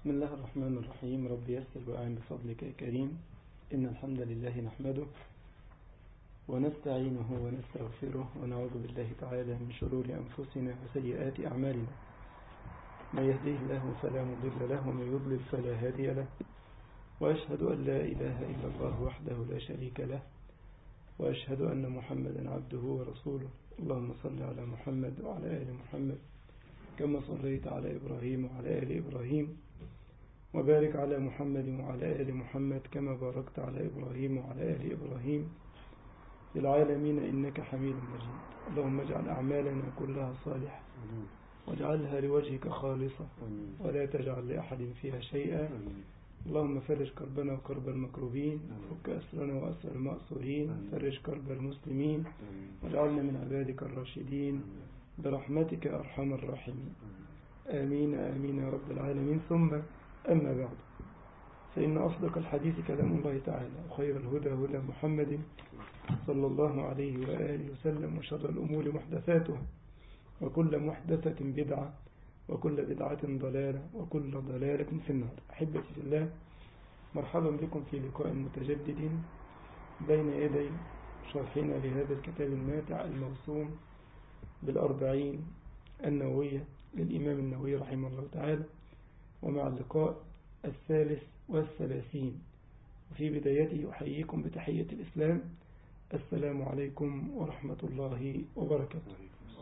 بسم الله الرحمن الرحيم. رب يسر وأعن بفضلك يا كريم. إن الحمد لله نحمده ونستعينه ونستغفره ونعوذ بالله تعالى من شرور أنفسنا وسيئات أعمالنا. من يهديه الله فلا مضل له ومن يضلل فلا هادي له، وأشهد أن لا إله إلا الله وحده لا شريك له، وأشهد أن محمدا عبده ورسوله. اللهم صل على محمد وعلى آل محمد كما صليت على إبراهيم وعلى آل إبراهيم، وبارك على محمد وعلى آل محمد كما باركت على إبراهيم وعلى آل إبراهيم في العالمين إنك حميد مجيد. اللهم اجعل أعمالنا كلها صالحة واجعلها لوجهك خالصة ولا تجعل لأحد فيها شيئا. اللهم فرج كربنا وكرب المكروبين، فك أسرنا وأسر المأسورين، فرج كرب المسلمين واجعلنا من عبادك الراشدين برحمتك أرحم الراحمين. آمين آمين يا رب العالمين. ثم أما بعد، فإن أصدق الحديث كلام الله تعالى، وخير الهدى هدى محمد صلى الله عليه وآله وسلم، وشر الأمور محدثاتها، وكل محدثة بدعة، وكل بدعة ضلالة، وكل ضلالة في النار. أحبتي في الله، مرحبا بكم في لقاء متجدد بين يدي شرحنا لهذا الكتاب الماتع الموسوم بالأربعين النووية للإمام النووي رحمه الله تعالى، ومع اللقاء الثالث والثلاثين. وفي بدايته أحييكم بتحية الإسلام، السلام عليكم ورحمة الله وبركاته.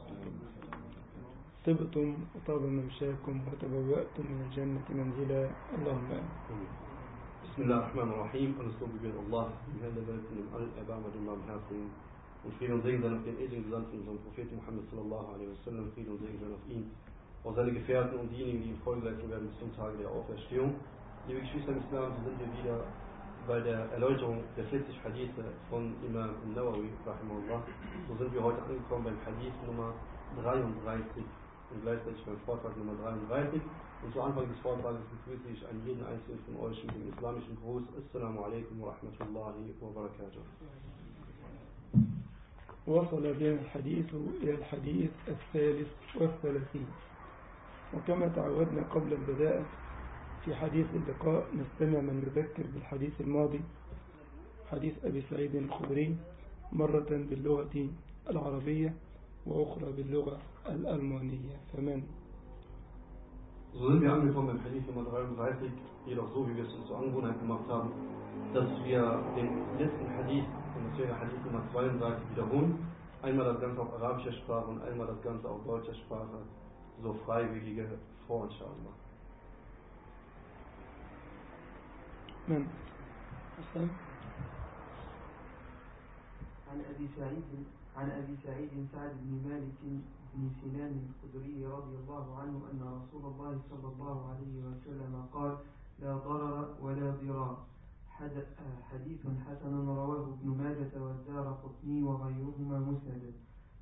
طبتم وطاب ممشاكم وتبوأتم من الجنة منزلا، اللهم آمين. بسم الله الرحمن الرحيم. Alles Lob gebührt Allah, dem Herrn der Welt, dem Allerbarmer, dem Barmherzigen. Und Frieden und Segen sein auf den edlen Gesandten, unserem Propheten Muhammad sallallahu alaihi wasallam. Frieden und Segen sein auf ihn, auf seine Gefährten und diejenigen, die ihm Folge leisten werden bis zum Tage der Auferstehung. Liebe Geschwister im Islam, so sind wir wieder bei der Erläuterung der 40 Hadithe von Imam Nawawi rahimahullah. So sind wir heute angekommen beim Hadith Nummer 33 und gleichzeitig beim Vortrag Nummer 33. Und zu Anfang des Vortrages begrüße ich einen jeden einzelnen von euch mit dem islamischen Gruß. Assalamu alaikum wa rahmatullahi wa barakatuh. وصل بنا الحديث إلى الحديث الثالث والثلاثين، وكما تعودنا قبل البداء في حديث اللقاء نستمع من يذكر بالحديث الماضي، حديث أبي سعيد الخدري، مرة باللغة العربية وأخرى باللغة الألمانية. فمن So sind wir angekommen beim Hadith Nummer 33, jedoch so, wie wir es uns zur Angewohnheit gemacht haben, dass wir den letzten Hadith, und das wäre Hadith Nummer 32, wiederholen. Einmal das Ganze auf arabischer Sprache und einmal das Ganze auf deutscher Sprache, so freiwillige vor, inshallah. من حسن عن أبي سعيد سعد بن مالك بن سنان الخدري رضي الله عنه أن رسول الله صلى الله عليه وسلم قال: لا ضرر ولا ضرار. حديث حسن رواه ابن ماجة والدارقطني وغيرهما مسندا،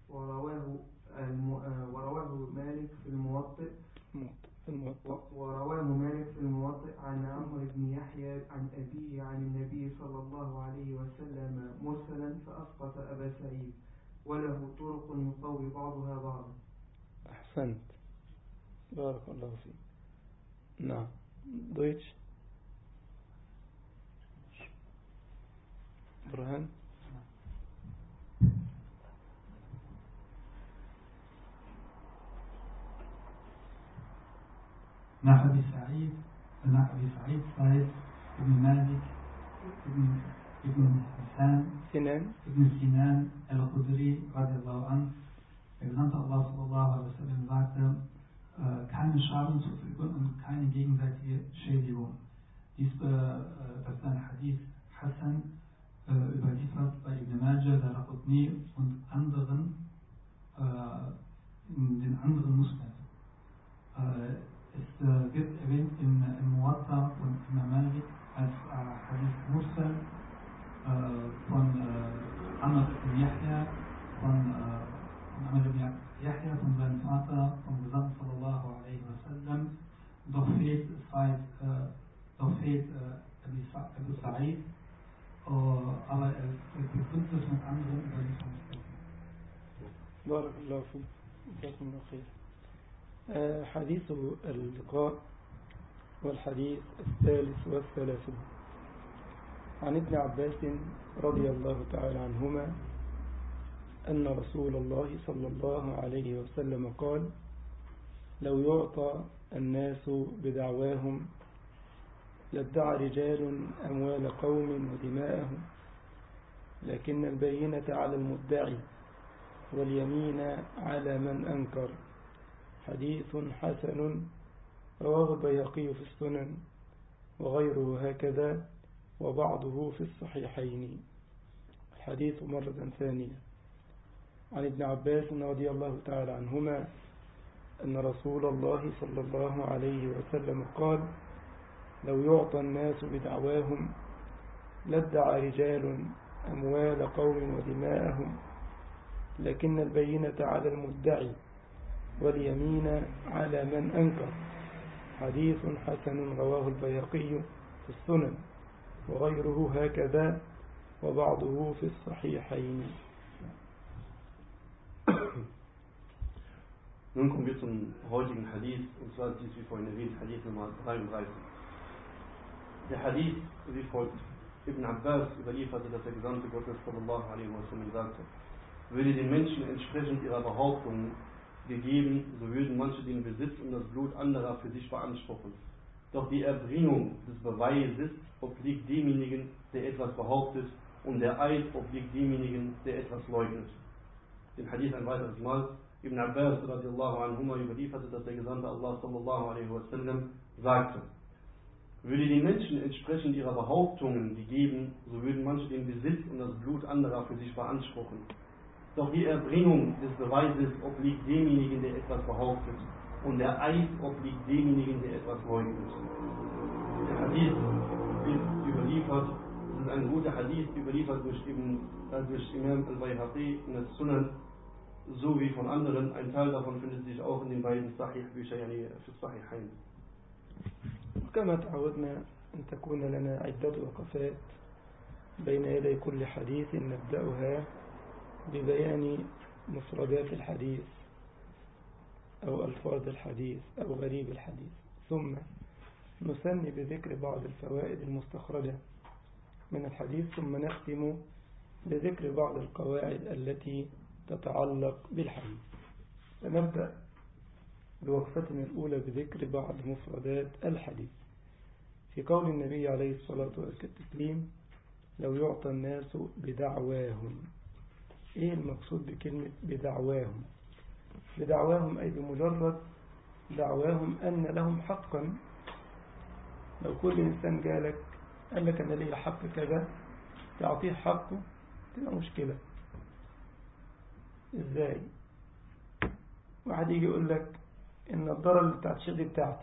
ورواه مالك في الموطئ عن عمرو بن يحيى عن أبيه عن النبي صلى الله عليه وسلم مرسلا فأسقط أبا سعيد، وله طرق يقوي بعضها بعضا. أحسنت، بارك الله فيك. نعم، دويتش برهان. nach Abi Sa'id Sa'id ibn Malik ibn Sinan al-Khudri radiallahu an. Der Gesandte Allah sallallahu alaihi wasallam sagte, keine Schaden zufügen und keine gegenseitige Schädigung. Das ist ein Hadith Hassan, überliefert bei Ibn Majah, Daraqutni und anderen, in den anderen Musnad. Es wird erwähnt im Muwatta von Imam Malik als Hadith Mursal von Amr ibn Yahya, von seinem Vater, vom Gesandten sallallahu alaihi wasallam. Doch fehlt Abu Sa'id, aber er begründet es mit anderen Überlieferungsquellen. بارك الله فيك، جزاكم الله خير. حديث اللقاء والحديث 33 عن ابن عباس رضي الله تعالى عنهما أن رسول الله صلى الله عليه وسلم قال: لو يعطى الناس بدعواهم لادعى رجال أموال قوم ودماءهم، لكن البينة على المدعي واليمين على من أنكر. حديث حسن رواه البيهقي في السنن وغيره هكذا، وبعضه في الصحيحين. الحديث مرة ثانية عن ابن عباس رضي الله تعالى عنهما أن رسول الله صلى الله عليه وسلم قال: لو يعطى الناس بدعواهم لادعى رجال أموال قوم ودماءهم، لكن البينة على المدعي واليمين على من أنكر. حديث حسن رواه البيهقي في السنن وغيره هكذا، وبعضه في الصحيحين. Nun kommen wir zum heutigen Hadith, und zwar dies wie vorhin erwähnt, Hadith Nummer 33. Der Hadith wie folgt: Ibn Abbas überlieferte, dass der Gesandte Gottes sallallahu alaihi wasallam sagte: Würde den Menschen entsprechend ihrer Behauptungen gegeben, so würden manche den Besitz und das Blut anderer für sich beanspruchen. Doch die Erbringung des Beweises obliegt demjenigen, der etwas behauptet, und der Eid obliegt demjenigen, der etwas leugnet. Den Hadith ein weiteres Mal. Ibn Abbas radiallahu anhuma überlieferte, dass der Gesandte Allah sallallahu alaihi wasallam sagte: Würde den Menschen entsprechend ihrer Behauptungen gegeben, so würden manche den Besitz und das Blut anderer für sich beanspruchen. Doch die Erbringung des Beweises obliegt demjenigen, der etwas behauptet, und der Eid obliegt demjenigen, der etwas leugnet. Der Hadith wird überliefert, es ist ein guter Hadith, überliefert durch Imam al-Bayhaqi in der Sunan, sowie von anderen. Ein Teil davon findet sich auch in den beiden Sahih-Büchern, yani für Sahihain. كما تعودنا أن تكون لنا عدة وقفات بين يدي كل حديث نبدأها ببيان مفردات الحديث أو ألفاظ الحديث أو غريب الحديث، ثم نثني بذكر بعض الفوائد المستخرجة من الحديث، ثم نختم بذكر بعض القواعد التي تتعلق بالحديث. فنبدأ بوقفتنا الأولى بذكر بعض مفردات الحديث. في قول النبي عليه الصلاة والتسليم: لو يعطى الناس بدعواهم. إيه المقصود بكلمة بدعواهم؟ بدعواهم أي بمجرد دعواهم أن لهم حقا. لو كل إنسان جالك قال لك أنا لي حق كذا، تعطيه حقه، تبقى مشكلة. إزاي؟ واحد يجي يقول لك النظارة اللي بتاعت الشيخ دي بتاعتي،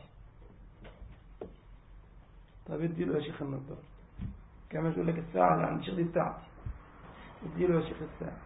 طب اديله يا شيخ النظارة. كما يقول لك الساعة اللي عند الشيخ دي بتاعتي، اديله يا شيخ الساعة.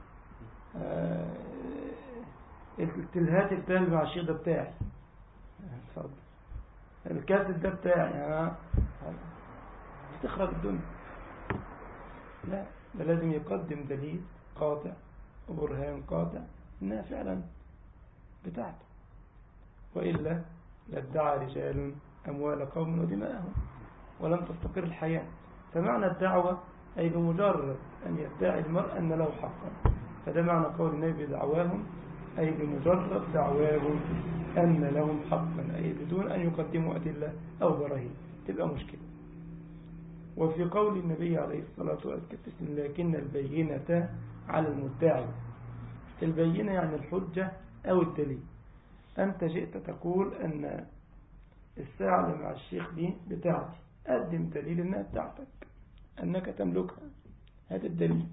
التلهات التاني مع الشيخ ده بتاعي، اتفضل. الكاسد ده بتاعي، تخرب الدنيا. لا، ده لازم يقدم دليل قاطع وبرهان قاطع انها فعلا بتاعته، وإلا لادعى رجال أموال قوم ودماءهم ولم تستقر الحياة. فمعنى الدعوة أي بمجرد أن يدعي المرء أن له حقا، فده معنى قول النبي بدعواهم، أي بمجرد دعواهم أن لهم حقا، أي بدون أن يقدموا أدلة أو براهين، تبقى مشكلة. وفي قول النبي عليه الصلاة والسلام: لكن البينة على المدعي. البينة يعني الحجة أو الدليل. أنت جئت تقول أن الساعة اللي مع الشيخ دي بتاعتي، قدم دليل أنها بتاعتك، أنك تملكها، هذا الدليل.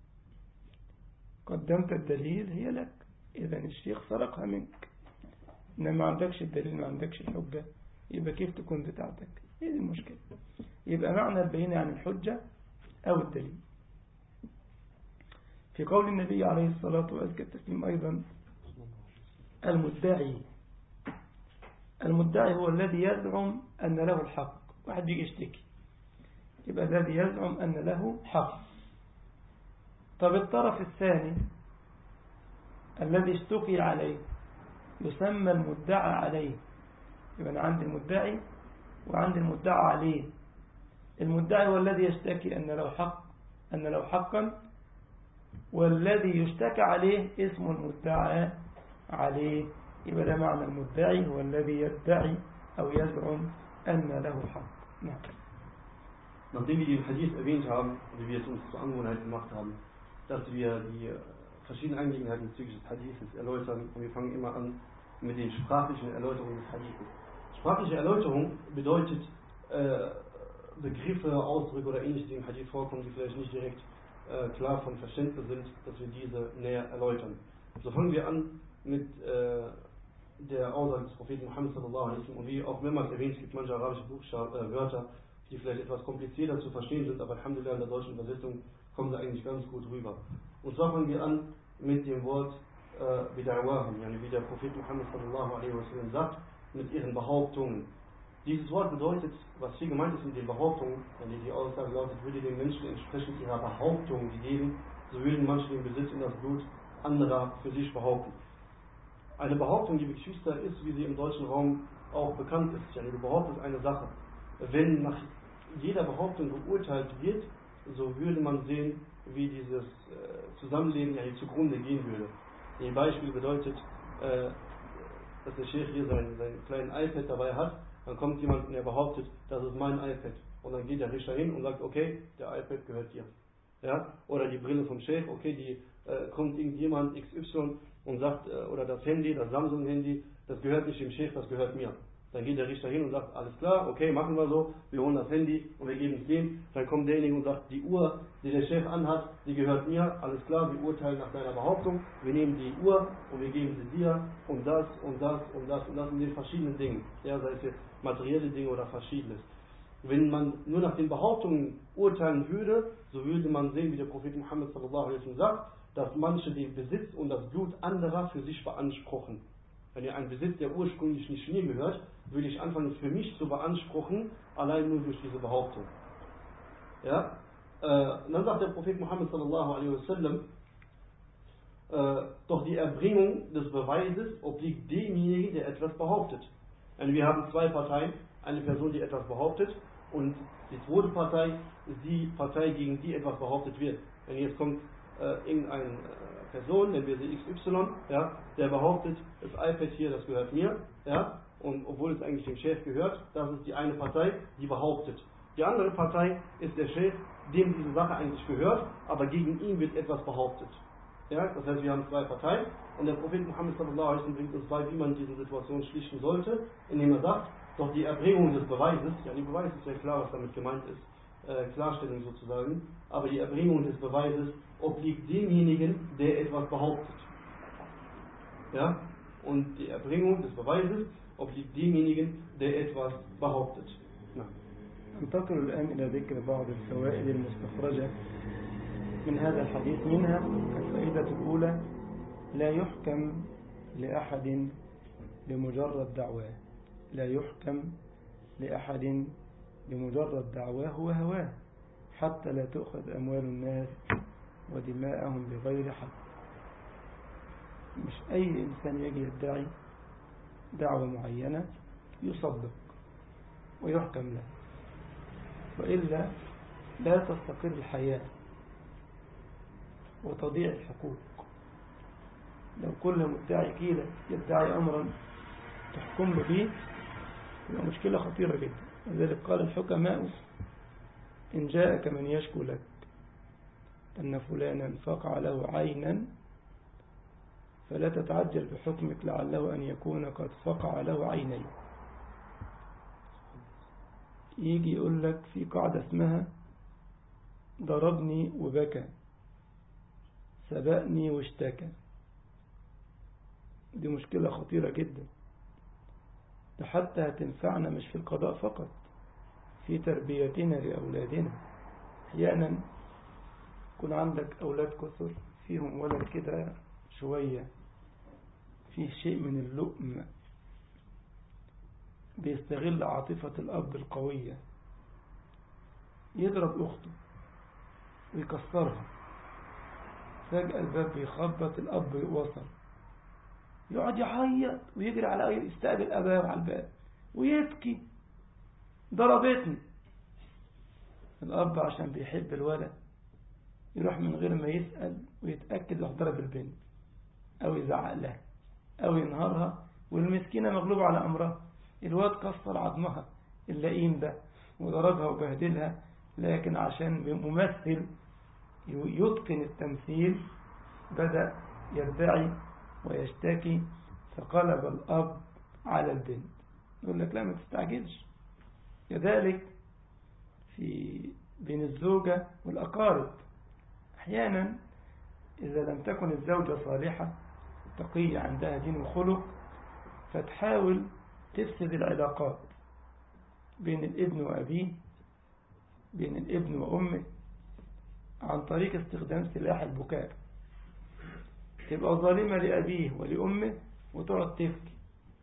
قدمت الدليل هي لك، إذا الشيخ سرقها منك. إنما ما عندكش الدليل، ما عندكش الحجة، يبقى كيف تكون بتاعتك؟ هي دي المشكلة. يبقى معنى البينة عن الحجة أو الدليل. في قول النبي عليه الصلاة والسلام أيضا: المدعي هو الذي يزعم أن له الحق. واحد بيجي يشتكي، يبقى الذي يزعم أن له حق. طب الطرف الثاني الذي اشتكي عليه يسمى المدعى عليه. يبقى أنا عندي المدعي وعند المدعى عليه. المدعي هو الذي يشتكي أن له حقا، والذي يشتكى عليه اسم المدعى عليه. يبقى ده معنى المدعي هو الذي يدعي أو يزعم أن له حق. نعم. Nachdem wir den Hadith erwähnt haben, wie wir es uns zur Angewohnheit gemacht haben, dass wir die verschiedenen Angelegenheiten bezüglich des Hadithes erläutern, und wir fangen immer an mit den sprachlichen Erläuterungen des Hadithes. Sprachliche Erläuterung bedeutet Begriffe, Ausdrücke oder ähnliches, die im Hadith vorkommen, die vielleicht nicht direkt klar von Verständnis sind, dass wir diese näher erläutern. So fangen wir an mit der Aussage des Propheten Muhammad sallallahu alaihi wasallam, und wie auch mehrmals erwähnt, es gibt manche arabische Wörter, die vielleicht etwas komplizierter zu verstehen sind, aber alhamdulillah in der deutschen Übersetzung kommen sie eigentlich ganz gut rüber. Und zwar fangen wir an mit dem Wort Bid'awahum, wie der Prophet Muhammad sallallahu alaihi wasallam sagt, mit ihren Behauptungen. Dieses Wort bedeutet, was hier gemeint ist mit den Behauptungen, die Aussage lautet, würde den Menschen entsprechend ihrer Behauptungen geben, so würden manche den Besitz und das Blut anderer für sich behaupten. Eine Behauptung, liebe Geschwister, ist, wie sie im deutschen Raum auch bekannt ist. Du behauptest eine Sache. Wenn nach jeder Behauptung beurteilt wird, so würde man sehen, wie dieses Zusammenleben zugrunde gehen würde. Ein Beispiel bedeutet, dass der Sheikh hier seinen kleinen iPad dabei hat, dann kommt jemand und er behauptet, das ist mein iPad. Und dann geht der Richter hin und sagt, okay, der iPad gehört dir. Ja? Oder die Brille vom Sheikh, okay, kommt irgendjemand XY und sagt, oder das Handy, das Samsung-Handy, das gehört nicht dem Sheikh, das gehört mir. Dann geht der Richter hin und sagt, alles klar, okay, machen wir so, wir holen das Handy und wir geben es dem. Dann kommt derjenige und sagt, die Uhr, die der Chef anhat, die gehört mir, alles klar, wir urteilen nach deiner Behauptung, wir nehmen die Uhr und wir geben sie dir und das und das und das und das in den verschiedenen Dingen, ja, sei es jetzt materielle Dinge oder verschiedenes. Wenn man nur nach den Behauptungen urteilen würde, so würde man sehen, wie der Prophet Muhammad sallallahu alaihi wasallam sagt, dass manche den Besitz und das Blut anderer für sich beanspruchen. Wenn ihr einen Besitz, der ursprünglich nicht mir gehört, würde ich anfangen, für mich zu beanspruchen, allein nur durch diese Behauptung. Ja? Dann sagt der Prophet Muhammad sallallahu alaihi wasallam, doch die Erbringung des Beweises obliegt demjenigen, der etwas behauptet. Also wir haben zwei Parteien, eine Person, die etwas behauptet, und die zweite Partei ist die Partei, gegen die etwas behauptet wird. Wenn jetzt kommt irgendeine Person, nennen wir sie XY, ja, der behauptet, das iPad hier, das gehört mir, ja, und obwohl es eigentlich dem Chef gehört, das ist die eine Partei, die behauptet. Die andere Partei ist der Chef, dem diese Sache eigentlich gehört, aber gegen ihn wird etwas behauptet. Ja, das heißt, wir haben zwei Parteien, und der Prophet Muhammad sallallahu alaihi wasallam bringt uns bei, wie man diese Situation schlichten sollte, indem er sagt, doch die Erbringung des Beweises, ja, die Beweis ist ja klar, was damit gemeint ist, Klarstellung sozusagen, aber die Erbringung des Beweises obliegt demjenigen, der etwas behauptet. Ja? Und die Erbringung des Beweises obliegt demjenigen, der etwas behauptet. ننتقل الآن إلى ذكر بعض الفوائد المستخرجة من هذا الحديث. منها الفائدة الأولى: لا يحكم لأحد بمجرد دعواه. لا يحكم لأحد بمجرد دعواه وهواه، حتى لا تؤخذ أموال الناس ودماءهم بغير حق. مش أي إنسان يجي يدعي دعوة معينة يصدق ويحكم له، وإلا لا تستقر الحياة وتضيع الحقوق. لو كل مدعي كده يدعي أمرا تحكم له به يبقى مشكلة خطيرة جدا. لذلك قال الحكماء: إن جاءك من يشكو لك أن فلانا فقع له عينا فلا تتعجل بحكمك لعله أن يكون قد فقع له عينين. يجي يقول لك في قاعدة اسمها ضربني وبكى، سبقني واشتكى. دي مشكلة خطيرة جدا، ده حتى هتنفعنا مش في القضاء فقط، في تربيتنا لأولادنا. أحيانا يكون عندك أولاد كثر، فيهم ولد كده شوية فيه شيء من اللؤم، بيستغل عاطفة الأب القوية، يضرب أخته ويكسرها. فجأة الباب بيخبط، الأب وصل، يقعد يعيط ويجري على يستقبل أباه على الباب ويبكي. ضربتني. الأب عشان بيحب الولد يروح من غير ما يسأل ويتأكد لو ضرب البنت أو يزعق لها أو ينهارها، والمسكينة مغلوبة على أمرها. الواد كسر عظمها اللئيم ده وضربها وبهدلها، لكن عشان ممثل يتقن التمثيل بدأ يدعي ويشتكي، فقلب الأب على البنت. يقول لك لا ما تستعجلش. كذلك بين الزوجة والأقارب، أحيانا إذا لم تكن الزوجة صالحة تقية عندها دين وخلق، فتحاول تفسد العلاقات بين الابن وأبيه، بين الابن وأمه، عن طريق استخدام سلاح البكاء. تبقى ظالمة لأبيه ولأمه وتقعد تبكي،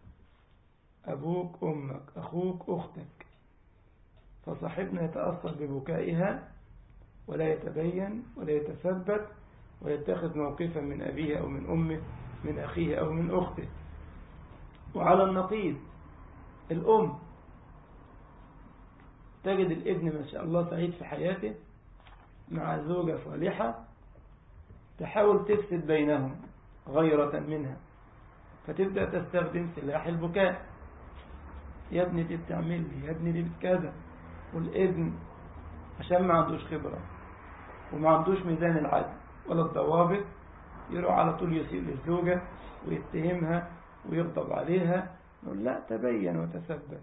أبوك أمك أخوك أختك، فصاحبنا يتأثر ببكائها ولا يتبين ولا يتثبت ويتخذ موقفا من أبيه أو من أمه، من أخيه أو من أخته. وعلى النقيض الأم تجد الابن ما شاء الله سعيد في حياته مع زوجة صالحة، تحاول تفسد بينهم غيرة منها، فتبدأ تستخدم سلاح البكاء. يا ابني دي بتعمل لي، يا ابني دي بكذا. والابن عشان ما عندوش خبرة وما عندوش ميزان العدل ولا الضوابط، يروح على طول يسيء للزوجة ويتهمها ويغضب عليها. نقول لا، تبين وتثبت.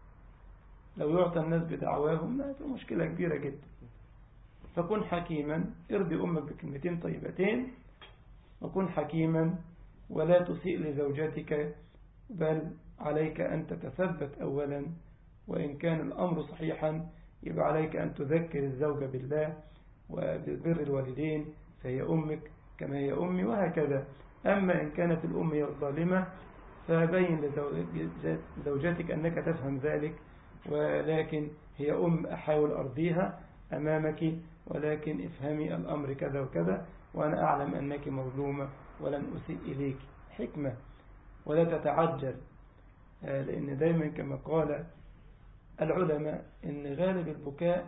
لو يعطى الناس بدعواهم لا، دي مشكلة كبيرة جدا. فكن حكيما، ارضي أمك بكلمتين طيبتين، وكن حكيما ولا تسيء لزوجتك، بل عليك أن تتثبت أولا. وإن كان الأمر صحيحا يبقى عليك أن تذكر الزوجة بالله وببر الوالدين، فهي أمك كما هي أمي، وهكذا. أما إن كانت الأم هي الظالمة فبين لزوجتك أنك تفهم ذلك، ولكن هي أم أحاول أرضيها أمامك، ولكن افهمي الأمر كذا وكذا، وأنا أعلم أنك مظلومة ولن أسيء إليك. حكمة، ولا تتعجل، لأن دايما كما قال العلماء إن غالب البكاء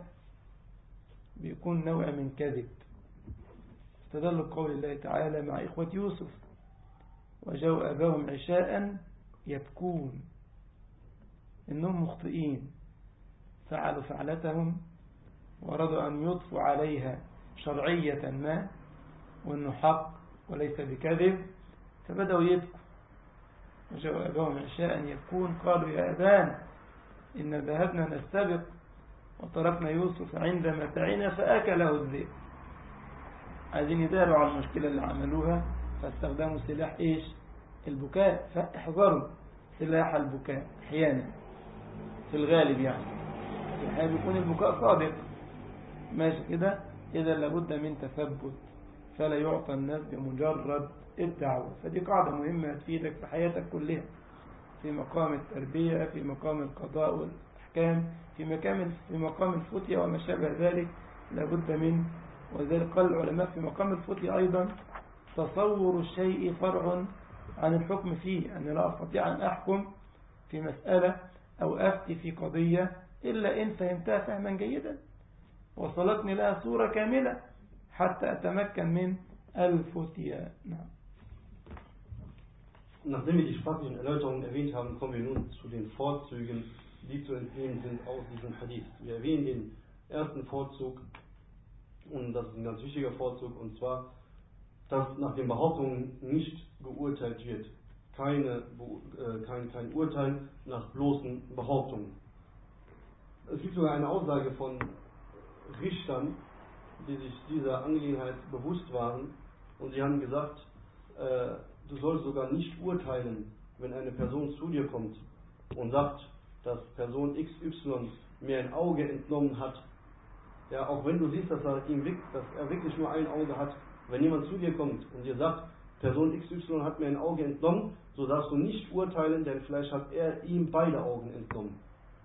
بيكون نوع من كذب. استدل قول الله تعالى مع إخوة يوسف: وجاءوا أباهم عشاء يبكون، إنهم مخطئين، فعلوا فعلتهم وأرادوا أن يضفوا عليها شرعية ما، وأنه حق وليس بكذب، فبدأوا يبكوا. وجاءوا أباهم عشاء يبكون قالوا يا أبانا إن ذهبنا نستبق وتركنا يوسف عند متاعنا فأكله الذئب. عايزين يداروا على المشكلة اللي عملوها، فاستخدموا سلاح إيش؟ البكاء. فاحذروا سلاح البكاء أحيانا، في الغالب يعني بيكون البكاء صادق ماشي كده، إذا لابد من تثبت، فلا يعطى الناس بمجرد الدعوة. فدي قاعدة مهمة تفيدك في حياتك كلها، في مقام التربية، في مقام القضاء والأحكام، في مقام الفتية وما شابه ذلك، لابد من. وذلك قال العلماء في مقام الفتية أيضا: تصور الشيء فرع عن الحكم فيه. أنا لا أستطيع أن أحكم في مسألة أو أفتي في قضية إلا إن فهمتها فهما جيدا وصلتني لها صورة كاملة حتى أتمكن من الفتية. نعم. Nachdem wir die sprachlichen Erläuterungen erwähnt haben, kommen wir nun zu den Vorzügen, die zu entnehmen sind aus diesem Hadith. Wir erwähnen den ersten Vorzug, und das ist ein ganz wichtiger Vorzug, und zwar, dass nach den Behauptungen nicht geurteilt wird. Kein Urteil nach bloßen Behauptungen. Es gibt sogar eine Aussage von Richtern, die sich dieser Angelegenheit bewusst waren, und sie haben gesagt, du sollst sogar nicht urteilen, wenn eine Person zu dir kommt und sagt, dass Person XY mir ein Auge entnommen hat. Ja, auch wenn du siehst, dass er wirklich nur ein Auge hat. Wenn jemand zu dir kommt und dir sagt, Person XY hat mir ein Auge entnommen, so darfst du nicht urteilen, denn vielleicht hat er ihm beide Augen entnommen.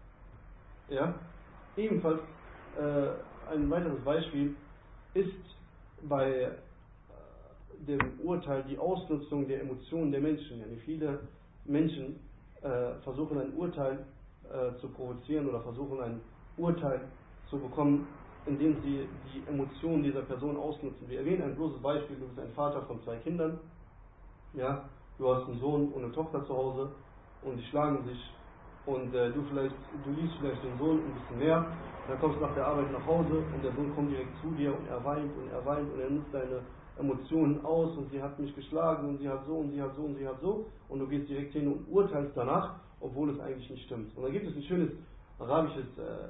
Ja? Ebenfalls ein weiteres Beispiel ist bei dem Urteil die Ausnutzung der Emotionen der Menschen. Ja, viele Menschen versuchen ein Urteil zu provozieren oder versuchen, ein Urteil zu bekommen, indem sie die Emotionen dieser Person ausnutzen. Wir erwähnen ein bloßes Beispiel: Du bist ein Vater von 2 Kindern, ja, du hast einen Sohn und eine Tochter zu Hause und die schlagen sich und du liebst vielleicht den Sohn ein bisschen mehr, dann kommst du nach der Arbeit nach Hause und der Sohn kommt direkt zu dir und er weint und er nutzt deine Emotionen aus und sie hat mich geschlagen und sie hat so und sie hat so und sie hat so und du gehst direkt hin und urteilst danach, obwohl es eigentlich nicht stimmt. Und dann gibt es ein schönes arabisches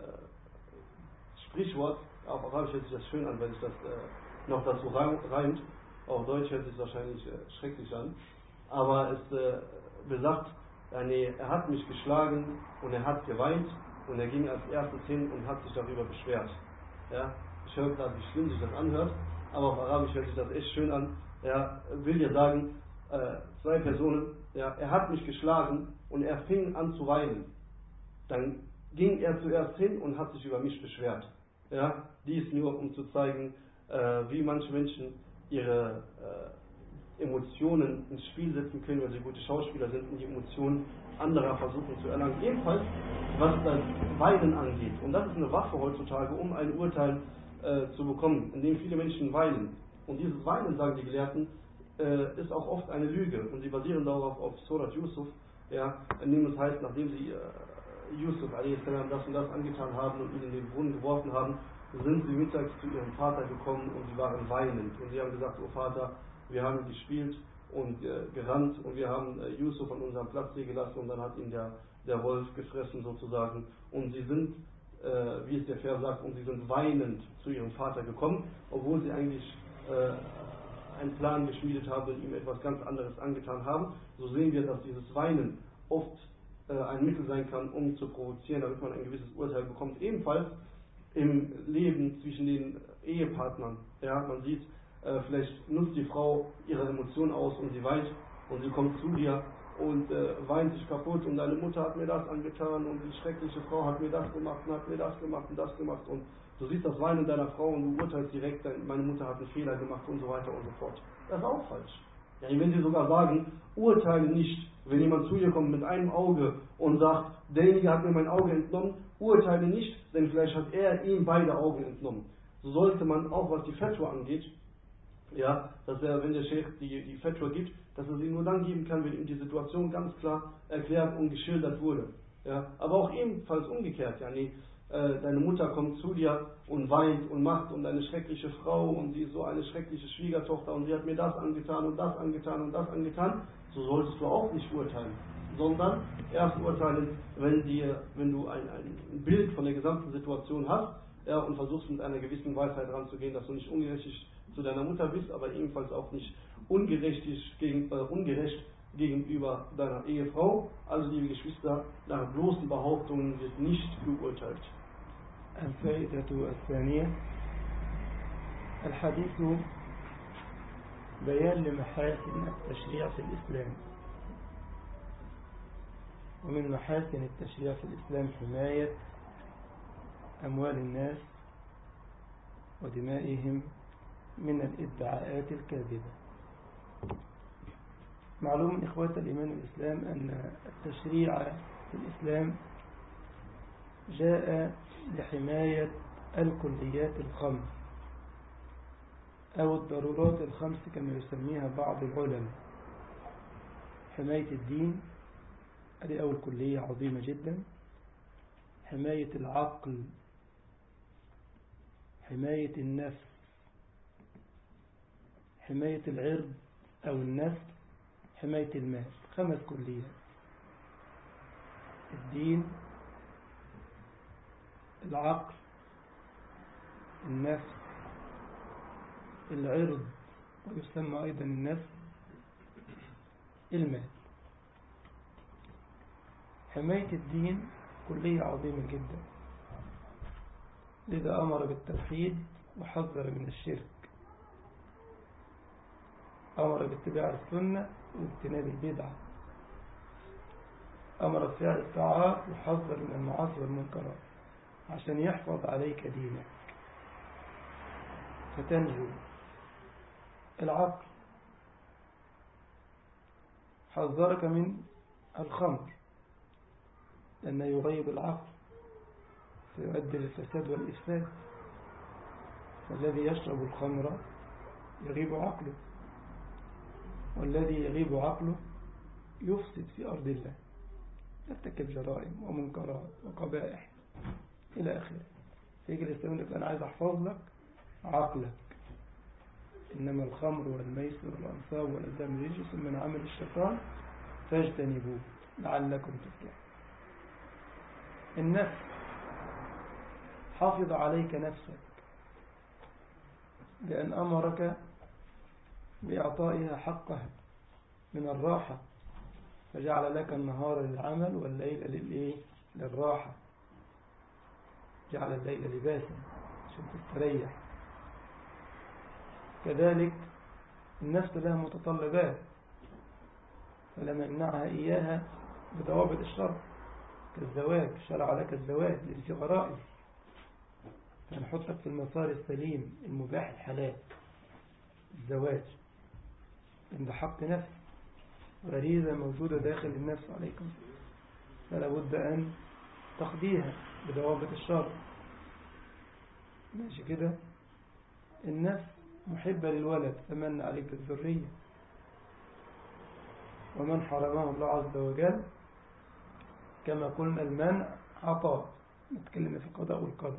Sprichwort, auf Arabisch hört sich das schön an, wenn sich das noch dazu reimt, auf Deutsch hört sich das wahrscheinlich schrecklich an, aber es besagt, er hat mich geschlagen und er hat geweint und er ging als erstes hin und hat sich darüber beschwert. Ja? Ich höre gerade, wie schlimm sich das anhört, aber auf Arabisch hört sich das echt schön an. Er will dir sagen, 2 Personen, ja, er hat mich geschlagen und er fing an zu weinen. Dann ging er zuerst hin und hat sich über mich beschwert. Ja? Dies nur, um zu zeigen, wie manche Menschen ihre Emotionen ins Spiel setzen können, weil sie gute Schauspieler sind und die Emotionen anderer versuchen zu erlangen. Ebenfalls, was das Weinen angeht. Und das ist eine Waffe heutzutage, um ein Urteil zu bekommen, indem viele Menschen weinen. Und dieses Weinen, sagen die Gelehrten, ist auch oft eine Lüge. Und sie basieren darauf auf Surat Yusuf, ja, in dem es heißt, nachdem sie Yusuf a.s. das und das angetan haben und ihn in den Brunnen geworfen haben, sind sie mittags zu ihrem Vater gekommen und sie waren weinend. Und sie haben gesagt: O Vater, wir haben gespielt und gerannt und wir haben Yusuf an unserem Platz liegen gelassen und dann hat ihn der Wolf gefressen sozusagen. Und sie sind, wie es der Vers sagt, und sie sind weinend zu ihrem Vater gekommen, obwohl sie eigentlich einen Plan geschmiedet haben und ihm etwas ganz anderes angetan haben. So sehen wir, dass dieses Weinen oft ein Mittel sein kann, um zu provozieren, damit man ein gewisses Urteil bekommt. Ebenfalls im Leben zwischen den Ehepartnern. Ja, man sieht, vielleicht nutzt die Frau ihre Emotionen aus und sie weint und sie kommt zu dir und weint sich kaputt und deine Mutter hat mir das angetan und die schreckliche Frau hat mir das gemacht und hat mir das gemacht und das gemacht und du siehst das Weinen deiner Frau und du urteilst direkt, meine Mutter hat einen Fehler gemacht und so weiter und so fort. Das ist auch falsch. Ja, wenn sie sogar sagen, urteile nicht, wenn jemand zu dir kommt mit einem Auge und sagt, derjenige hat mir mein Auge entnommen, urteile nicht, denn vielleicht hat er ihm beide Augen entnommen. So sollte man auch, was die Fatwa angeht, ja, dass er, wenn der Sheikh die Fatwa gibt, dass er sie nur dann geben kann, wenn ihm die Situation ganz klar erklärt und geschildert wurde. Ja, aber auch ebenfalls umgekehrt, ja, deine Mutter kommt zu dir und weint und macht und eine schreckliche Frau und sie ist so eine schreckliche Schwiegertochter und sie hat mir das angetan und das angetan und das angetan, so solltest du auch nicht urteilen, sondern erst urteilen, wenn du ein Bild von der gesamten Situation hast, ja, und versuchst mit einer gewissen Weisheit ranzugehen, dass du nicht ungerecht zu deiner Mutter bist, aber ebenfalls auch nicht ungerecht gegenüber deiner Ehefrau. Also, liebe Geschwister, nach bloßen Behauptungen wird nicht geurteilt. الفائدة الثانية: الحديث بيان لمحاسن التشريع في الإسلام. ومن محاسن التشريع في الإسلام حماية أموال الناس ودمائهم من الادعاءات الكاذبة. معلوم إخوة الإيمان الإسلام أن التشريع في الإسلام جاء لحماية الكليات الخمس أو الضرورات الخمس كما يسميها بعض العلماء: حماية الدين، هذه أول كلية عظيمة جدا، حماية العقل، حماية النفس، حماية العرض أو النفس، حماية المال. 5 كليات: الدين، العقل، النفس، العرض ويسمى أيضا النفس، المال. حماية الدين كلية عظيمة جدا، لذا أمر بالتوحيد وحذر من الشرك، أمر باتباع السنة واجتناب البدعة، أمر بفعل الطاعات وحذر من المعاصي والمنكرات عشان يحفظ عليك دينك فتنجو. العقل حذرك من الخمر لأنه يغيب العقل فيؤدي للفساد والإفساد. فالذي يشرب الخمر يغيب عقله، والذي يغيب عقله يفسد في أرض الله، يرتكب جرائم ومنكرات وقبائح إلى آخره. فيجي الإسلام يقول لك أنا عايز أحفظ لك عقلك، إنما الخمر والميسر والأنصاب والأزلام رجس من عمل الشيطان فاجتنبوه لعلكم تفلحون. النفس، حافظ عليك نفسك بأن أمرك بإعطائها حقها من الراحة، فجعل لك النهار للعمل والليل للراحة، جعل الليل لباسا عشان تستريح. كذلك النفس لها متطلبات، فلم يمنعها إياها بضوابط الشرع كالزواج، شرع لك الزواج لذي غرائز، فنحطك في المسار السليم المباح الحلال. الزواج عند حق نفس، غريزة موجودة داخل النفس عليكم، فلا بد أن تقضيها بضوابط الشرع. ماشي كده. النفس محبة للولد فمن عليك بالذرية، ومن حرمه الله عز وجل كما قلنا المنع عطاء، نتكلم في القضاء والقدر،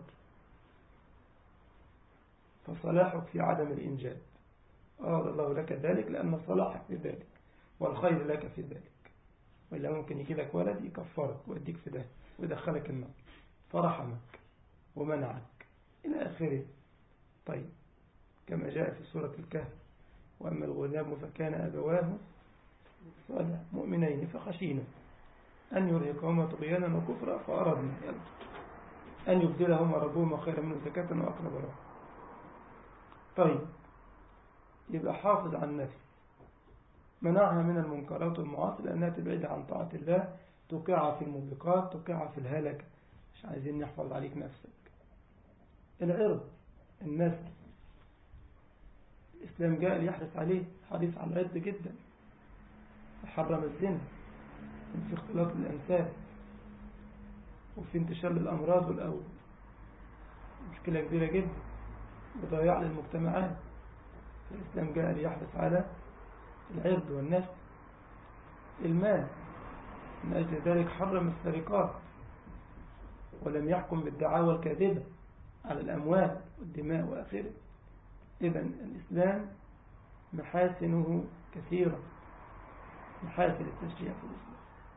فصلاحك في عدم الإنجاب أراد الله لك ذلك لأن صلاحك في ذلك والخير لك في ذلك، وإلا ممكن يجي لك ولد يكفرك ويديك في ده ويدخلك النار، فرحمك ومنعك إلى آخره. طيب كما جاء في سورة الكهف: وأما الغلام فكان أبواه صالح مؤمنين فخشينا أن يرهقهما طغيانا وكفرا فأردنا أن يبدلهما ربهما خيرا منه زكاة وأقرب رحمة. طيب يبقى حافظ عن نفسه، منعها من المنكرات والمعاصي لأنها تبعد عن طاعة الله، توقعها في الموبقات، توقعها في الهلكة. مش عايزين نحفظ عليك نفسك. العرض، النسل، الإسلام جاء ليحرص عليه، حريص على العرض جدا، حرم الزنا في اختلاط الأنساب وفي انتشار الأمراض والأوبئة، مشكلة كبيرة جدا وضياع للمجتمعات. الإسلام جاء ليحرص على العرض والنسل. المال، من أجل ذلك حرم السرقات ولم يحكم بالدعاوى الكاذبة على الأموال والدماء وآخره. إذن الإسلام محاسنه كثيرة، محاسن التشريع في الإسلام.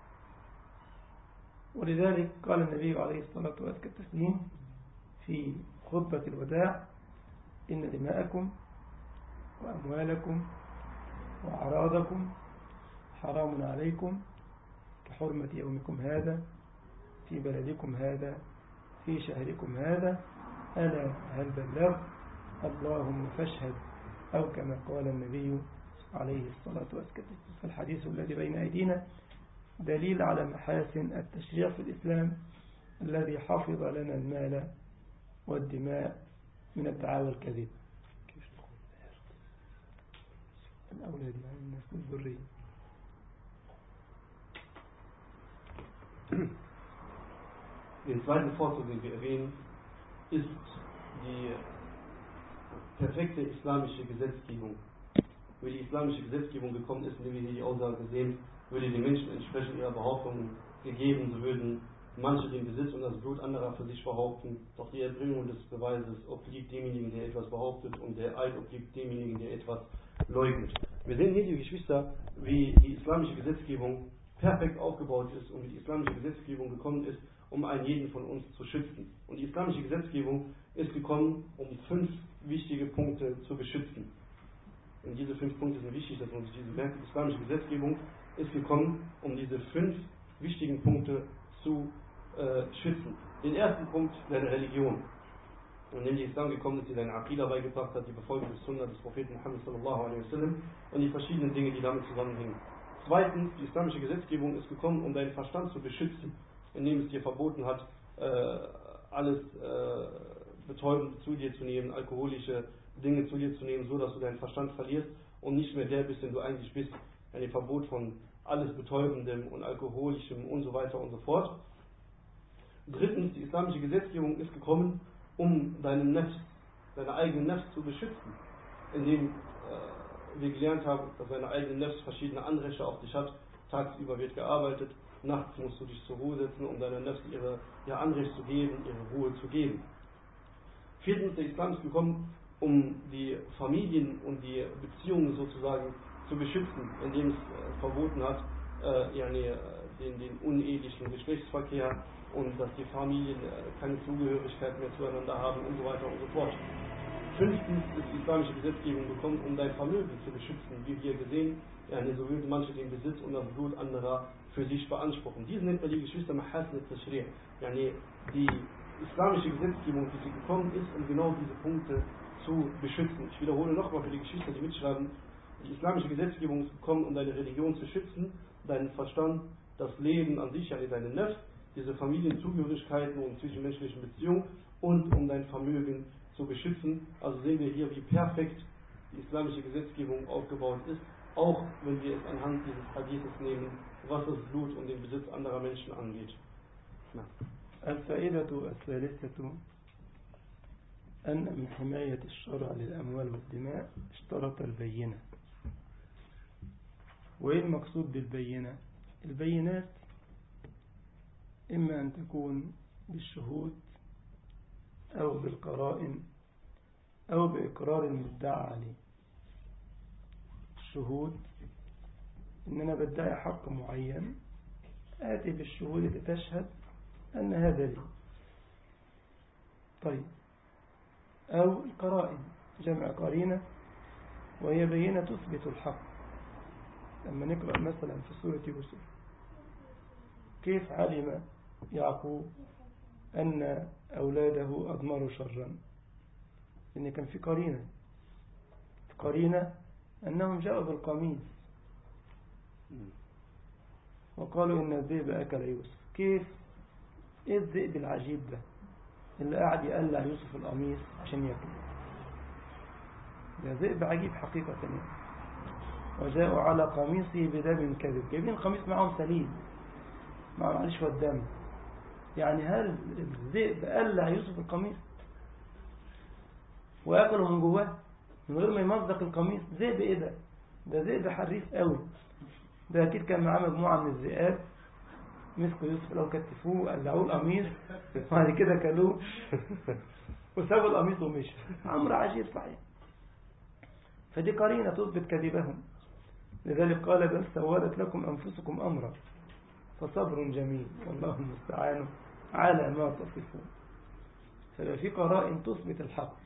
ولذلك قال النبي عليه الصلاة والسلام في خطبة الوداع: إن دماءكم وأموالكم وأعراضكم حرام عليكم كحرمة يومكم هذا في بلدكم هذا في شهركم هذا، ألا هل بلغت؟ اللهم فاشهد، أو كما قال النبي عليه الصلاة والسلام. فالحديث الذي بين أيدينا دليل على محاسن التشريع في الإسلام الذي حفظ لنا المال والدماء من الدعاوى الكذب. الأولاد يعني الناس الذرية. Den zweiten Vorzug, den wir erwähnen, ist die perfekte islamische Gesetzgebung. Wie die islamische Gesetzgebung gekommen ist, indem wir hier die Aussage sehen, würde den Menschen entsprechend ihrer Behauptung gegeben, so würden manche den Besitz und das Blut anderer für sich behaupten, doch die Erbringung des Beweises obliegt demjenigen, der etwas behauptet, und der Eid obliegt demjenigen, der etwas leugnet. Wir sehen hier, die Geschwister, wie die islamische Gesetzgebung perfekt aufgebaut ist und wie die islamische Gesetzgebung gekommen ist, um einen jeden von uns zu schützen. Und die islamische Gesetzgebung ist gekommen, um 5 wichtige Punkte zu beschützen. Und diese 5 Punkte sind wichtig, dass man sich diese merkt. Die islamische Gesetzgebung ist gekommen, um diese 5 wichtigen Punkte zu schützen. Den ersten Punkt, deine Religion. Und indem die Islam gekommen ist, die deine Aqidah beigebracht hat, die Befolgung des Sunnah des Propheten Muhammad sallallahu alaihi wasallam und die verschiedenen Dinge, die damit zusammenhängen. Zweitens, die islamische Gesetzgebung ist gekommen, um deinen Verstand zu beschützen, indem es dir verboten hat, alles Betäubende zu dir zu nehmen, alkoholische Dinge zu dir zu nehmen, so dass du deinen Verstand verlierst und nicht mehr der bist, den du eigentlich bist. Ein Verbot von alles Betäubendem und Alkoholischem und so weiter und so fort. Drittens, die islamische Gesetzgebung ist gekommen, um deinen Nafs, deine eigene Nafs zu beschützen, indem wir gelernt haben, dass deine eigene Nafs verschiedene Anrechte auf dich hat. Tagsüber wird gearbeitet, nachts musst du dich zur Ruhe setzen, um deiner Nafs ihr Anrecht zu geben, ihre Ruhe zu geben. Viertens, der Islam ist gekommen, um die Familien und die Beziehungen sozusagen zu beschützen, indem es verboten hat, den unehelichen Geschlechtsverkehr und dass die Familien keine Zugehörigkeit mehr zueinander haben und so weiter und so fort. Fünftens ist die islamische Gesetzgebung gekommen, um dein Vermögen zu beschützen, wie wir gesehen, so würden manche den Besitz und das Blut anderer für sich beanspruchen. Diesen nennt man die Geschwister Mahasin al-Tashri'. Die islamische Gesetzgebung, die gekommen ist, um genau diese Punkte zu beschützen. Ich wiederhole nochmal für die Geschwister, die mitschreiben, die islamische Gesetzgebung ist gekommen, um deine Religion zu schützen, deinen Verstand, das Leben an sich, deine Nafs, diese Familienzugehörigkeiten und zwischenmenschlichen Beziehungen und um dein Vermögen zu beschützen. Also sehen wir hier, wie perfekt die islamische Gesetzgebung aufgebaut ist, auch wenn wir es anhand dieses Hadithes nehmen, was das Blut und den Besitz anderer Menschen angeht. الفائدة الثالثة أن من حماية الشرع للأموال والدماء اشترط البينة. وإيه المقصود بالبينة؟ البينات إما أن تكون بالشهود أو بالقرائن أو بإقرار المدعى عليه. الشهود إن أنا بدعي حق معين، آتي بالشهود لتشهد أن هذا لي. طيب، أو القرائن، جمع قرينة وهي بينة تثبت الحق. لما نقرأ مثلا في سورة يوسف كيف علم يعقوب أن أولاده أضمروا شرا؟ إن كان في قرينة أنهم جاءوا بالقميص وقالوا إن الذئب أكل يوسف. كيف؟ إيه الذئب العجيب ده اللي قاعد يقلع يوسف القميص عشان يأكل؟ ده ذئب عجيب حقيقة. وجاءوا على قميصه بدم كذب، جايبين القميص معهم سليم، معلش والدم. هل الذئب قلع يوسف القميص وأكله من جواه من غير ما يمزق القميص؟ ذئب إيه ده؟ ده ذئب حريف قوي. ده أكيد كان معاه مجموعة من الذئاب مسكوا يوسف لو كتفوه قلعوه القميص وبعد كده كلوه وسابوا القميص ومشوا. أمر عجيب صحيح. فدي قرينة تثبت كذبهم. لذلك قال بل سولت لكم أنفسكم أمرا فصبر جميل والله المستعان على ما تصفون. فلو في قرائن تثبت الحق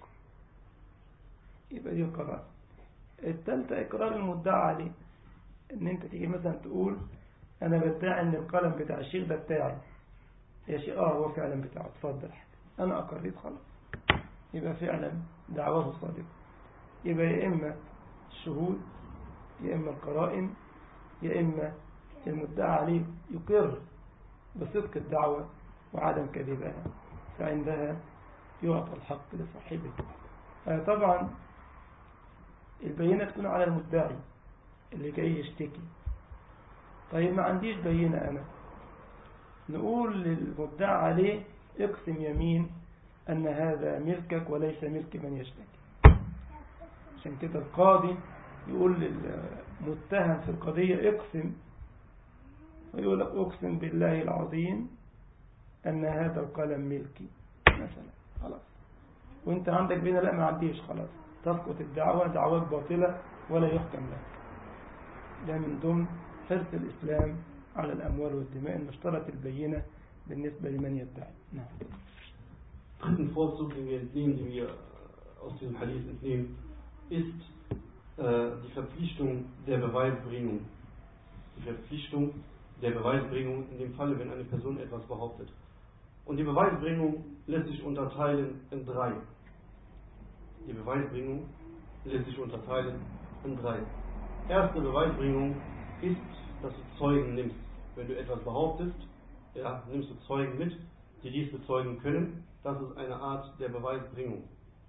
يبقى دي القرائن. الثالثة إقرار المدعى عليه، إن أنت تيجي مثلا تقول أنا بدعي إن القلم بتاع الشيخ ده بتاعي يا شيخ، هو فعلا بتاعه، اتفضل أنا أقريت خلاص، يبقى فعلا دعواه صادقة. يبقى يا إما الشهود يا إما القرائن يا إما المدعى عليه يقر بصدق الدعوة وعدم كذبها، فعندها يعطى الحق لصاحبه. طبعا البينة تكون على المدعي اللي جاي يشتكي. طيب ما عنديش بينة أنا، نقول للمدعى عليه اقسم يمين أن هذا ملكك وليس ملك من يشتكي. عشان كده القاضي يقول للمتهم في القضية اقسم، ويقول لك اقسم بالله العظيم أن هذا القلم ملكي مثلا، خلاص. وانت عندك بينة لا ما عنديش، خلاص تسقط الدعوة، دعوات باطلة ولا يحكم لك. ده من ضمن حرص الإسلام على الأموال والدماء، إن اشترط البينة بالنسبة لمن يدعي. نعم. Dritten Vorzug, den wir entnehmen, den wir aus diesem Hadith entnehmen, ist die Verpflichtung der Beweisbringung. Die Verpflichtung der Beweisbringung in dem Falle, wenn eine Person etwas behauptet. Und die Beweisbringung lässt sich unterteilen in drei. Die Beweisbringung lässt sich unterteilen in drei. Erste Beweisbringung ist, dass du Zeugen nimmst. Wenn du etwas behauptest, nimmst du Zeugen mit, die dies bezeugen können. Das ist eine Art der Beweisbringung.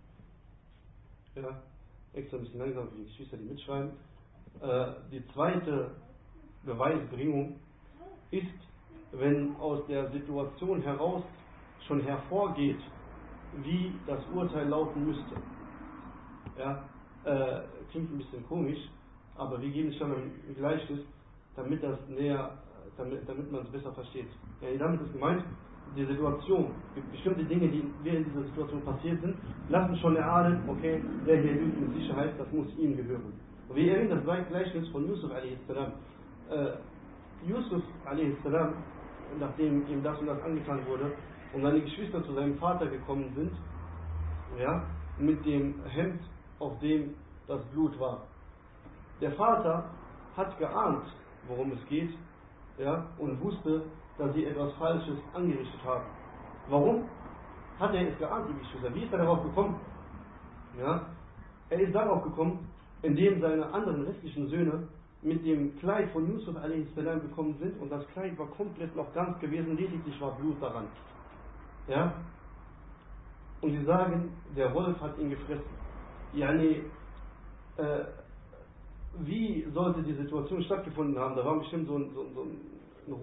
Extra ein bisschen langsam für die Geschwister, die mitschreiben. Die zweite Beweisbringung ist, wenn aus der Situation heraus schon hervorgeht, wie das Urteil lauten müsste. Ja, klingt ein bisschen komisch, aber wir geben es schon ein Gleichnis, damit man es besser versteht. Ja, damit ist gemeint, die Situation, bestimmte Dinge, die während dieser Situation passiert sind, lassen schon erahnen, okay, der hier lügt mit Sicherheit, das muss ihm gehören. Und wir erinnern das Gleichnis von Yusuf a.s. Yusuf a.s., nachdem ihm das und das angetan wurde und seine Geschwister zu seinem Vater gekommen sind, ja, mit dem Hemd, auf dem das Blut war. Der Vater hat geahnt, worum es geht, ja, und wusste, dass sie etwas Falsches angerichtet haben. Warum hat er es geahnt, die Geschwister? Wie ist er darauf gekommen? Ja, er ist darauf gekommen, indem seine anderen restlichen Söhne mit dem Kleid von Yusuf a.s. gekommen sind und das Kleid war komplett noch ganz gewesen, lediglich war Blut daran. Ja? Und sie sagen, der Wolf hat ihn gefressen. Yani, wie sollte die Situation stattgefunden haben? Da war bestimmt so ein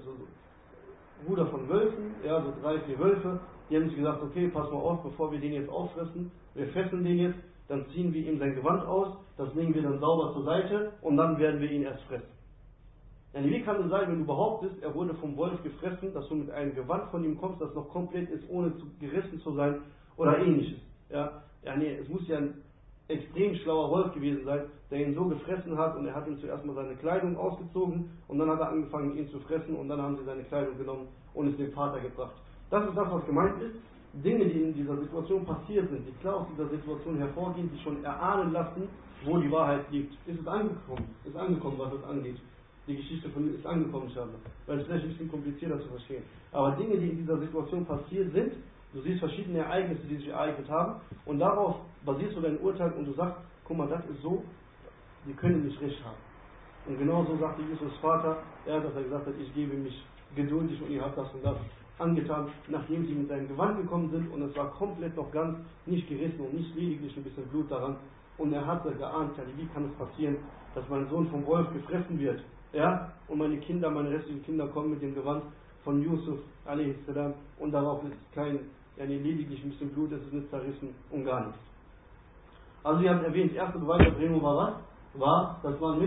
Ruder von Wölfen, ja, so 3, 4 Wölfe, die haben sich gesagt, okay, pass mal auf, bevor wir den jetzt auffressen, wir fesseln den jetzt, dann ziehen wir ihm sein Gewand aus, das legen wir dann sauber zur Seite und dann werden wir ihn erst fressen. Yani, wie kann es sein, wenn du behauptest, er wurde vom Wolf gefressen, dass du mit einem Gewand von ihm kommst, das noch komplett ist, ohne gerissen zu sein oder ähnliches. Ja? Yani, es muss ja ein extrem schlauer Wolf gewesen sein, der ihn so gefressen hat und er hat ihm zuerst mal seine Kleidung ausgezogen und dann hat er angefangen, ihn zu fressen und dann haben sie seine Kleidung genommen und es dem Vater gebracht. Das ist das, was gemeint ist. Dinge, die in dieser Situation passiert sind, die klar aus dieser Situation hervorgehen, die schon erahnen lassen, wo die Wahrheit liegt. Ist es angekommen? Ist angekommen, was es angeht. Die Geschichte von ihm ist angekommen, inshallah. Weil es vielleicht ein bisschen komplizierter zu verstehen. Aber Dinge, die in dieser Situation passiert sind, du siehst verschiedene Ereignisse, die sich ereignet haben und darauf basierst du dein Urteil und du sagst, guck mal, das ist so, die können nicht recht haben. Und genau so sagte Yusufs Vater, dass er gesagt hat, ich gebe mich geduldig und ihr habt das und das angetan, nachdem sie mit seinem Gewand gekommen sind und es war komplett noch ganz nicht gerissen und nicht lediglich ein bisschen Blut daran. Und er hatte geahnt, wie kann es passieren, dass mein Sohn vom Wolf gefressen wird, ja, und meine restlichen Kinder kommen mit dem Gewand von Yusuf a.s. und darauf ist lediglich ein bisschen Blut, es ist nicht zerrissen und gar nichts. Also wir haben erwähnt, die erste Beweiserbringung war was? War, dass man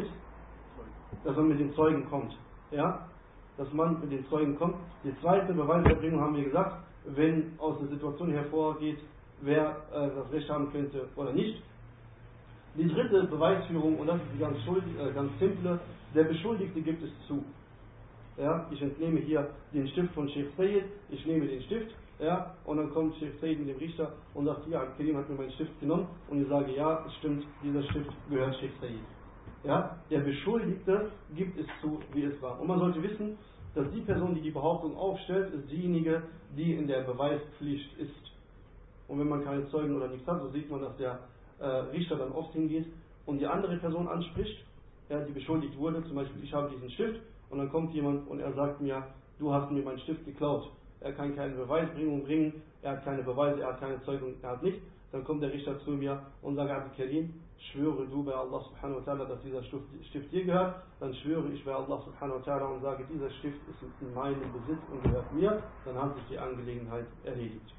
mit den Zeugen kommt. Ja? Dass man mit den Zeugen kommt. Die zweite Beweiserbringung haben wir gesagt, wenn aus der Situation hervorgeht, wer das Recht haben könnte oder nicht. Die dritte Beweisführung, und das ist die ganz simple, der Beschuldigte gibt es zu. Ja? Ich entnehme hier den Stift von Sheikh Sayyid, ich nehme den Stift, ja, und dann kommt Sheikh Sayyid mit dem Richter und sagt, ja, Al-Karim hat mir meinen Stift genommen und ich sage, ja, es stimmt, dieser Stift gehört Sheikh Sayyid. Ja, der Beschuldigte gibt es zu, wie es war. Und man sollte wissen, dass die Person, die die Behauptung aufstellt, ist diejenige, die in der Beweispflicht ist. Und wenn man keine Zeugen oder nichts hat, so sieht man, dass der Richter dann oft hingeht und die andere Person anspricht, ja, die beschuldigt wurde, zum Beispiel, ich habe diesen Stift und dann kommt jemand und er sagt mir, du hast mir meinen Stift geklaut. Er kann keine Beweisbringung bringen, er hat keine Beweise, er hat keine Zeugung, er hat nichts. Dann kommt der Richter zu mir und sagt, Al-Karim, schwöre du bei Allah subhanahu wa ta'ala, dass dieser Stift dir gehört, dann schwöre ich bei Allah subhanahu wa ta'ala und sage, dieser Stift ist in meinem Besitz und gehört mir, dann hat sich die Angelegenheit erledigt.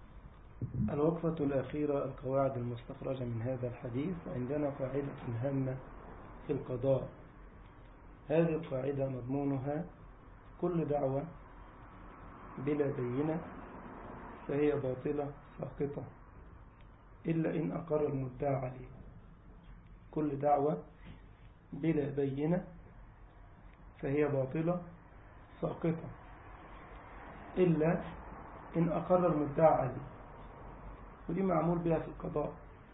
الوقفة الأخيرة القواعد المستخرجة من هذا الحديث عندنا قاعدة هامة في القضاء. هذه القاعدة مضمونها كل دعوة بلا بينة فهي باطلة ساقطة إلا إن أقر المدعى عليه. كل دعوة بلا بينة فهي باطلة ساقطة إلا إن أقر المدعى عليه. ودي معمول بها في القضاء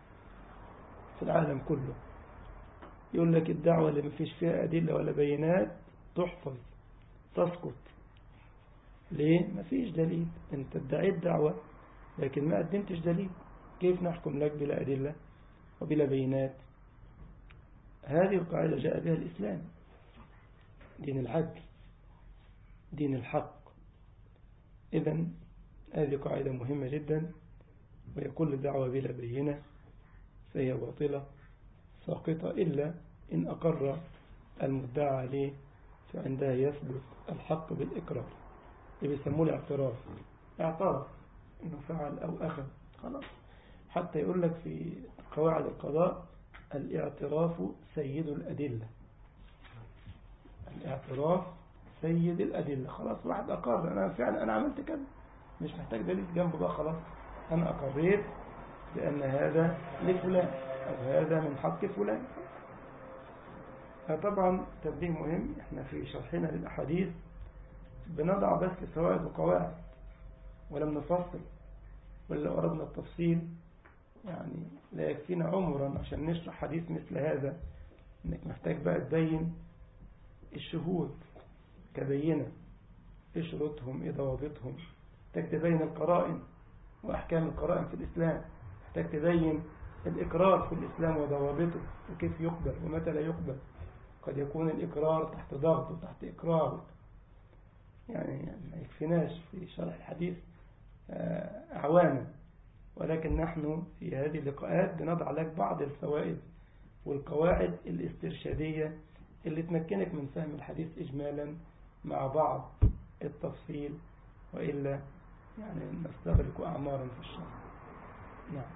في العالم كله. يقول لك الدعوة اللي مفيش فيها أدلة ولا بينات تحفظ تسقط. ليه؟ مفيش دليل. انت ادعيت دعوة لكن ما قدمتش دليل، كيف نحكم لك بلا أدلة وبلا بينات؟ هذه القاعدة جاء بها الإسلام، دين العدل، دين الحق. إذن هذه قاعدة مهمة جدا، وهي كل دعوة بلا بينة فهي باطلة ساقطة إلا إن أقر المدعى عليه، فعندها يثبت الحق بالإقرار. اللي بيسموه الاعتراف، اعترف انه فعل او اخذ خلاص. حتى يقول لك في قواعد القضاء الاعتراف سيد الأدلة. الاعتراف سيد الأدلة. خلاص واحد أقر أنا فعلا أنا عملت كده، مش محتاج دليل جنبه بقى، خلاص أنا أقريت بأن هذا لفلان أو هذا من حق فلان. طبعا تنبيه مهم، احنا في شرحنا للأحاديث بنضع بس فوائد وقواعد ولم نفصل، ولا أردنا التفصيل يعني لا يكفينا عمرا عشان نشرح حديث مثل هذا، انك محتاج بقى تبين الشهود كبينة، ايه شروطهم، ايه ضوابطهم، محتاج تبين القرائن واحكام القرائن في الاسلام، محتاج تبين الاقرار في الاسلام وضوابطه وكيف يقبل ومتى لا يقبل. قد يكون الاقرار تحت ضغط وتحت اقرار، يعني ما يكفيناش في شرح الحديث أعوانا، ولكن نحن في هذه اللقاءات بنضع لك بعض الفوائد والقواعد الاسترشادية اللي تمكنك من فهم الحديث إجمالا مع بعض التفصيل، وإلا يعني نستغرق أعمارا في الشرح. نعم.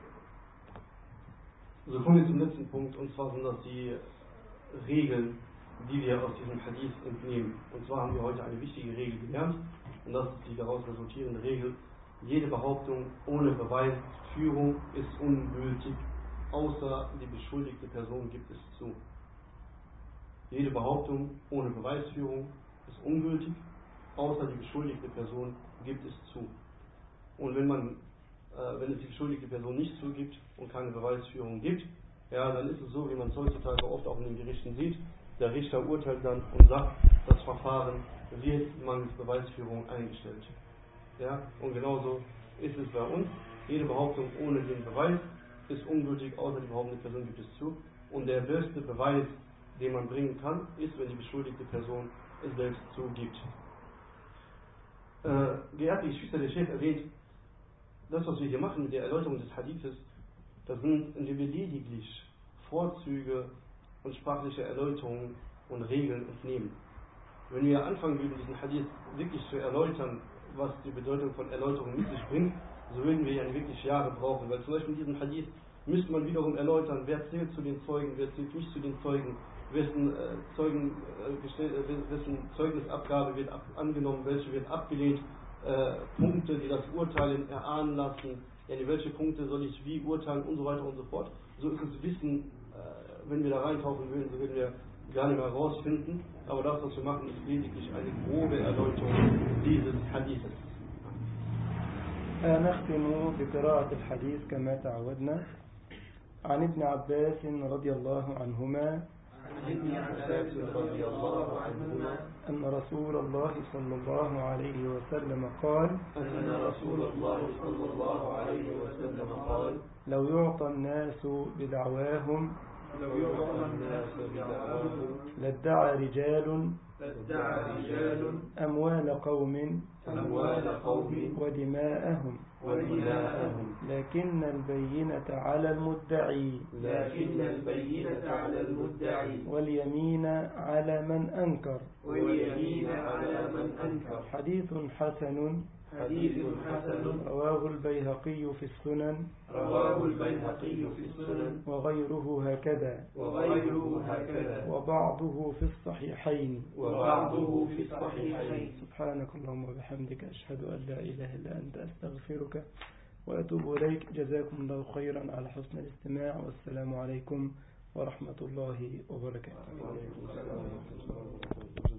So kommen wir zum letzten Punkt, und zwar sind das die Regeln, die wir aus diesem Hadith entnehmen. Und zwar haben wir heute eine wichtige Regel gelernt, und das ist die daraus resultierende Regel: jede Behauptung ohne Beweisführung ist ungültig, außer die beschuldigte Person gibt es zu. Jede Behauptung ohne Beweisführung ist ungültig, außer die beschuldigte Person gibt es zu. Und wenn es die beschuldigte Person nicht zugibt und keine Beweisführung gibt, ja, dann ist es so, wie man es heutzutage oft auch in den Gerichten sieht: der Richter urteilt dann und sagt, das Verfahren wird mangels Beweisführung eingestellt. Ja, und genauso ist es bei uns. Jede Behauptung ohne den Beweis ist ungültig, außer die behauptende Person gibt es zu. Und der beste Beweis, den man bringen kann, ist, wenn die beschuldigte Person es selbst zugibt. Geehrte Geschwister, der Chef erwähnt, das, was wir hier machen mit der Erläuterung des Hadithes, das sind, indem wir lediglich Vorzüge und sprachliche Erläuterungen und Regeln entnehmen. Wenn wir anfangen würden, diesen Hadith wirklich zu erläutern, was die Bedeutung von Erläuterung mit sich bringt, so würden wir ja wirklich Jahre brauchen, weil zum Beispiel in diesem Hadith müsste man wiederum erläutern, wer zählt zu den Zeugen, wer zählt nicht zu den Zeugen, wessen Zeugnisabgabe wird angenommen, welche wird abgelehnt, Punkte, die das Urteilen erahnen lassen, welche Punkte soll ich wie urteilen und so weiter und so fort. So ist es Wissen, wenn wir da reintauchen würden, so würden wir gar nicht mehr herausfinden, aber das, was wir machen, ist lediglich eine grobe Erläuterung dieses Hadithes. نختم بقراءة الحديث كما تعودنا عن ابن عباس رضي الله عنهما أن رسول الله صلى الله عليه وسلم قال لو يعطى الناس بدعواهم لادعى رجال أموال قوم ودماءهم لكن البينة على المدعي واليمين على من أنكر حديث حسن رواه البيهقي في السنن وغيره هكذا وبعضه في الصحيحين سبحانك اللهم وبحمدك أشهد أن لا إله إلا أنت أستغفرك وأتوب إليك. جزاكم الله خيرا على حسن الاستماع، والسلام عليكم ورحمة الله وبركاته.